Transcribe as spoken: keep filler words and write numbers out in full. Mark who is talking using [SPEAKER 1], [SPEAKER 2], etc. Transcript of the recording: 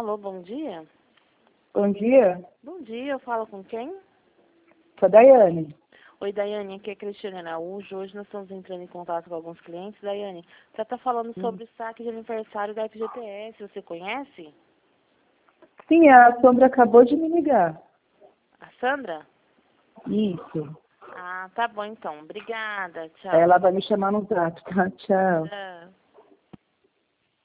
[SPEAKER 1] Alô, bom dia?
[SPEAKER 2] Bom dia,
[SPEAKER 1] Bom dia, eu falo com quem?
[SPEAKER 2] sou a Daiane.
[SPEAKER 1] Oi, Daiane, aqui é Cristiane Araújo. Hoje nós estamos entrando em contato com alguns clientes. Daiane, você está falando sobre o saque de aniversário da F G T S, você conhece?
[SPEAKER 2] Sim, a Sombra acabou de me ligar.
[SPEAKER 1] A Sandra?
[SPEAKER 2] Isso.
[SPEAKER 1] Ah, tá bom então. Obrigada, tchau.
[SPEAKER 2] Ela vai me chamar no zap, tá? Tchau.
[SPEAKER 1] Tchau.